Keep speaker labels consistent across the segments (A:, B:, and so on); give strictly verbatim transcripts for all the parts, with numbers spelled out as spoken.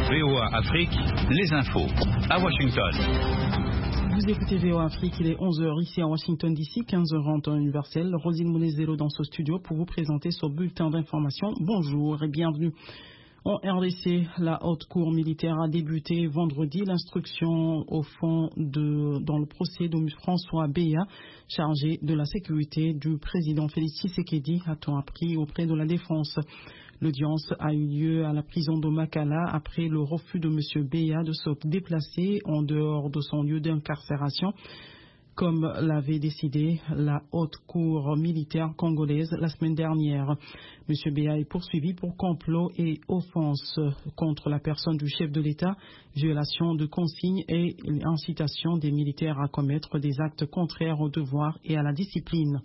A: V O A Afrique, les infos, à Washington.
B: Vous écoutez V O A Afrique, il est onze heures ici à Washington D C, quinze heures en temps universel. Rosine Monezero dans ce studio pour vous présenter ce bulletin d'information. Bonjour et bienvenue. En R D C, la haute cour militaire a débuté vendredi l'instruction au fond de, dans le procès de François Béa, chargé de la sécurité du président Félix Tshisekedi, a-t-on appris auprès de la défense. L'audience a eu lieu à la prison de Makala après le refus de M. Béa de se déplacer en dehors de son lieu d'incarcération, comme l'avait décidé la haute cour militaire congolaise la semaine dernière. M. Béa est poursuivi pour complot et offense contre la personne du chef de l'État, violation de consignes et incitation des militaires à commettre des actes contraires au devoir et à la discipline.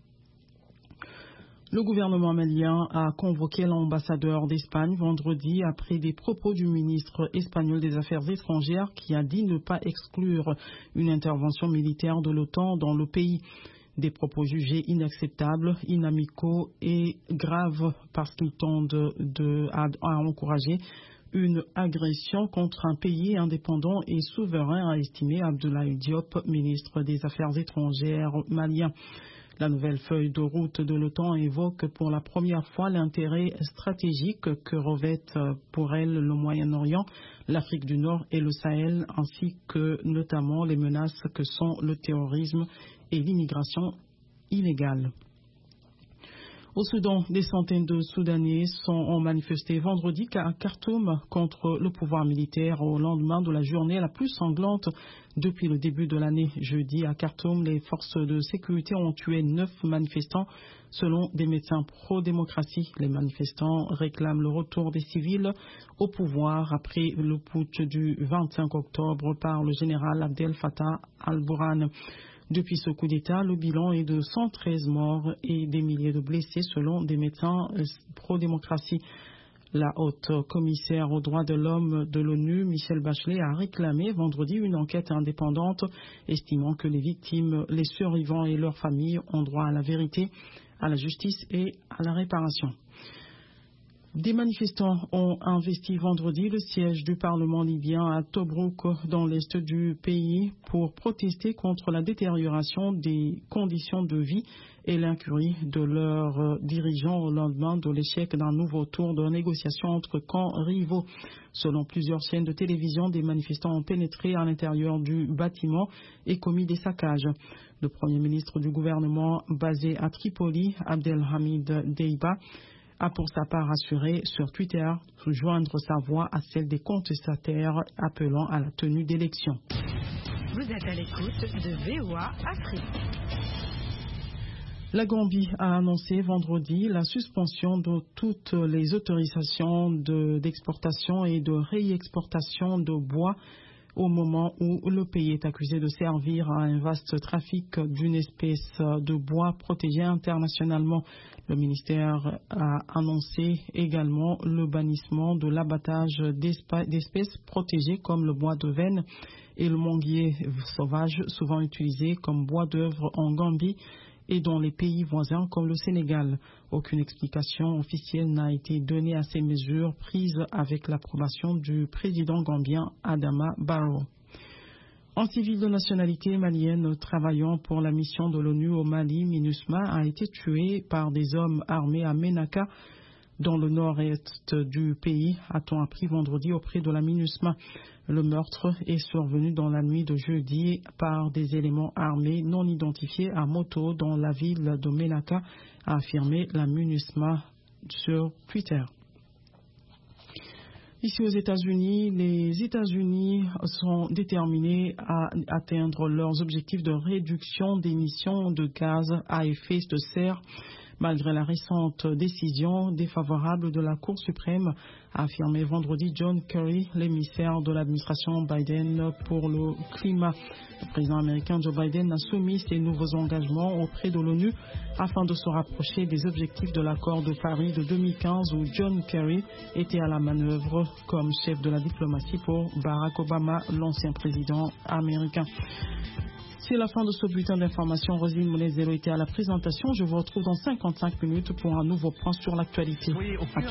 B: Le gouvernement malien a convoqué l'ambassadeur d'Espagne vendredi après des propos du ministre espagnol des Affaires étrangères qui a dit ne pas exclure une intervention militaire de l'OTAN dans le pays. Des propos jugés inacceptables, inamicaux et graves parce qu'ils tendent de, à, à encourager une agression contre un pays indépendant et souverain, a estimé Abdoulaye Diop, ministre des Affaires étrangères malien. La nouvelle feuille de route de l'OTAN évoque pour la première fois l'intérêt stratégique que revêtent pour elle le Moyen-Orient, l'Afrique du Nord et le Sahel, ainsi que notamment les menaces que sont le terrorisme et l'immigration illégale. Au Soudan, des centaines de Soudanais sont ont manifesté vendredi à Khartoum contre le pouvoir militaire au lendemain de la journée la plus sanglante depuis le début de l'année. Jeudi, à Khartoum, les forces de sécurité ont tué neuf manifestants selon des médecins pro-démocratie. Les manifestants réclament le retour des civils au pouvoir après le putsch du vingt-cinq octobre par le général Abdel Fattah al-Burhan. Depuis ce coup d'État, le bilan est de cent treize morts et des milliers de blessés selon des médecins pro-démocratie. La haute commissaire aux droits de l'homme de l'ONU, Michelle Bachelet, a réclamé vendredi une enquête indépendante, estimant que les victimes, les survivants et leurs familles ont droit à la vérité, à la justice et à la réparation. Des manifestants ont investi vendredi le siège du Parlement libyen à Tobrouk dans l'est du pays pour protester contre la détérioration des conditions de vie et l'incurie de leurs dirigeants au lendemain de l'échec d'un nouveau tour de négociation entre camps rivaux. Selon plusieurs chaînes de télévision, des manifestants ont pénétré à l'intérieur du bâtiment et commis des saccages. Le premier ministre du gouvernement basé à Tripoli, Abdelhamid Deiba, a pour sa part assuré sur Twitter joindre sa voix à celle des contestataires appelant à la tenue d'élections.
C: Vous êtes à l'écoute de V O A Afrique.
B: La Gambie a annoncé vendredi la suspension de toutes les autorisations de, d'exportation et de réexportation de bois au moment où le pays est accusé de servir à un vaste trafic d'une espèce de bois protégée internationalement. Le ministère a annoncé également le bannissement de l'abattage d'espèces protégées comme le bois de veine et le manguier sauvage, souvent utilisé comme bois d'œuvre en Gambie et dans les pays voisins comme le Sénégal. Aucune explication officielle n'a été donnée à ces mesures prises avec l'approbation du président gambien Adama Barrow. Un civil de nationalité malienne travaillant pour la mission de l'ONU au Mali, MINUSMA, a été tué par des hommes armés à Ménaka, dans le nord-est du pays, a-t-on appris vendredi auprès de la MINUSMA. Le meurtre est survenu dans la nuit de jeudi par des éléments armés non identifiés à moto dans la ville de Ménaka, a affirmé la MINUSMA sur Twitter. Ici aux États-Unis, les États-Unis sont déterminés à atteindre leurs objectifs de réduction d'émissions de gaz à effet de serre malgré la récente décision défavorable de la Cour suprême, a affirmé vendredi John Kerry, l'émissaire de l'administration Biden pour le climat. Le président américain Joe Biden a soumis ses nouveaux engagements auprès de l'ONU afin de se rapprocher des objectifs de l'accord de Paris de deux mille quinze où John Kerry était à la manœuvre comme chef de la diplomatie pour Barack Obama, l'ancien président américain. C'est la fin de ce bulletin d'information. Rosine Monezero était à la présentation. Je vous retrouve dans cinquante-cinq minutes pour un nouveau point sur l'actualité. Oui,